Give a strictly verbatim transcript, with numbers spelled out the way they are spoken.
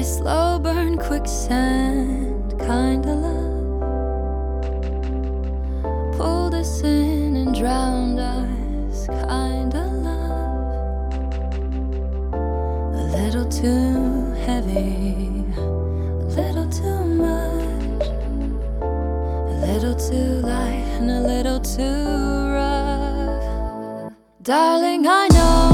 slow burn quicksand kinda love pulled us in and drowned us kinda love. A little too heavy, a little too much, a little too light and a little too rough. Darling, I know